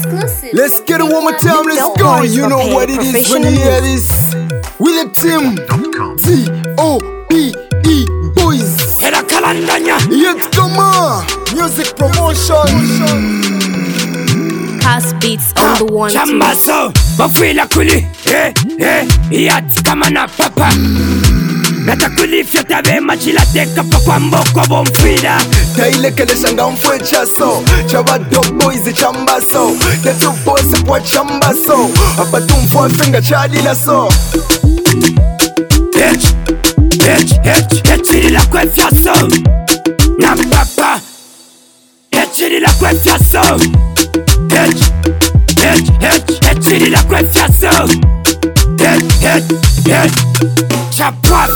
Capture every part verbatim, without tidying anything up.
Exclusive. Let's get it one more time, let's go. You know what it is when you hear this. With the team T O P E boys. Hela kalandanya. Yet come on. Music promotion. Past beats on the one. Chambaso, bafila kuli. Eh, eh, yat kama na papa. Nata kulifya tabe machila teka pa kwa mboko bomfida. Taile kele shanga mfwe chaso. Chaba dog boys chambaso. Tetu boss kwa chambaso. Apa tumfwa finga chadi la so. Bitch, bitch, bitch, bitch, la kwe fiaso. Na papa. Bitch, la kwe fiaso. Bitch, bitch, bitch, bitch, la kwe fiaso. Bitch, bitch, bitch. Chapaf.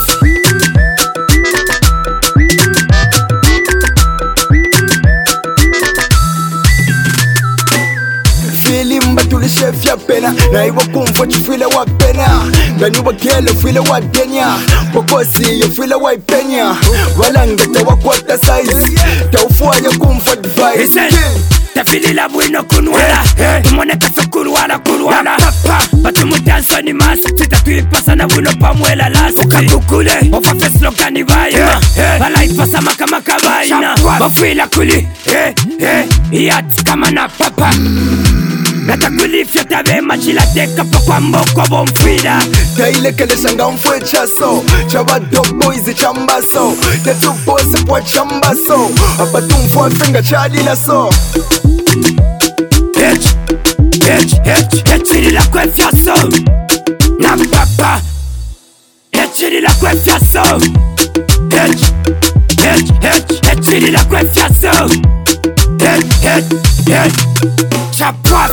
Filimba tulishef ya pena. Na iwa kumfo chufile wa pena. Gani wa kele file wa denya. Pokosi yo file wa ipenya. Walangeta wa kwata size. Taufua ya kumfo advice. Tafili la bueno kunwala. Tumone kaso kurwala kurwala. Batumu danso ni masi. Tita tuipasa na bueno pamwela lasi. Ukakukule ofa feslo kani vaina. Bala ipasa maka maka vaina. Bafila kuli yat kama na papa. Nata kulifya tabe machila teka pa kwa mboko bomfida. Taile kele shanga mfwe chaso. Chaba dog boys chambaso. Tetu boss kwa chambaso. Apa tumfwa finga chadi la so. Bitch, bitch, bitch, bitch, la kwe fiaso. Na papa. Bitch, la kwe fiaso. Bitch, bitch, bitch, bitch, la kwe fiaso. Bitch, bitch, bitch. Chapaf.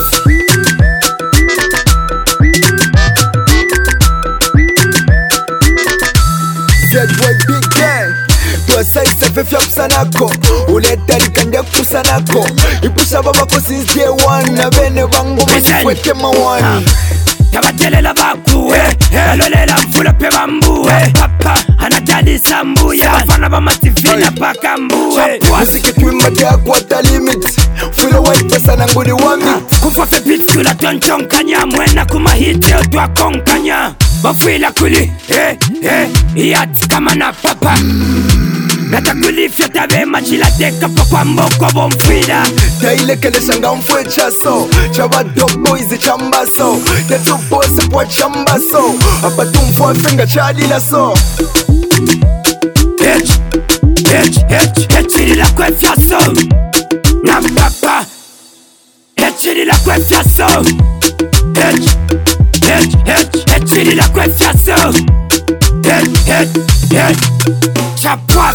Z-Boy Big Gang. Tua size fe fyap sanako. Uleta likanja kusanako. Ipusha babako since day one. Na bene bango mkwete mawani. Kabatelela bakuwe alolela mfula pe bambuwe. Papa anajali sambuye. Bafana bamativina paka mbuwe. Musiki tuimbatia kwa ta limit. Filo white pesa na ngudi wami. Kufa fe beat tula tonchonkanya. Mwena kumahiti otwa konkanya. Bafila kuli eh eh yat kama na papa. Nata kulifya tabe machila teka pa kwa mboko bomfida. Taile kele shanga mfwe chaso. Chaba dog boys chambaso. Tetu boss kwa chambaso. Apa tumfwa finga chadi la so. Bitch, bitch, bitch, bitch, la kwe fiaso. Na papa. Bitch, la kwe fiaso. Bitch, bitch, bitch, bitch, la kwe fiaso. Bitch, bitch, bitch. Chapaf.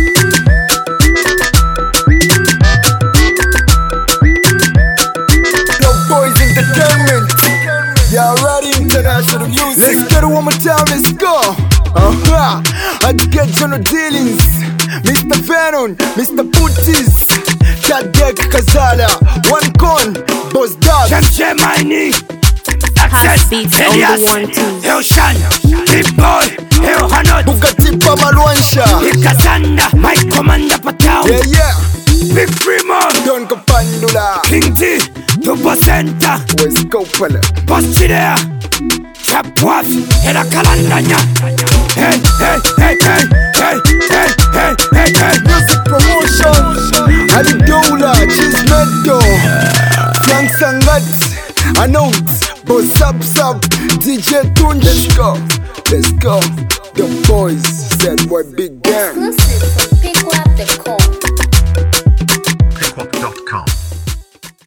Dog boys entertainment. Y'all ready? International music. Let's get it one more time, let's go. Uh-huh. I get general dealings. Mister Venom, Mister Putis. Kadek Kazala. One con, Boss Dog. Jamche Maini. Past beats on the one too. Elshan, Big Boy, El Hanot. Bugatti Pama Luansha. Ikazanda, my commander Patao. Yeah, yeah. Big Primo. Don Kapandula. King T, Tubo Center. West Copala. Boss Chidea. Chapwaf, Hela Kalandanya. Hey, hey, hey, hey, hey, hey, hey, hey, hey. Music promotion. Ali Dola, Cheese Meadow. Frank Sangat. Announce. Boss up, sub. D J Tunch. Let's go. Let's go. The boys. Z-Boy Big Gang. Exclusive.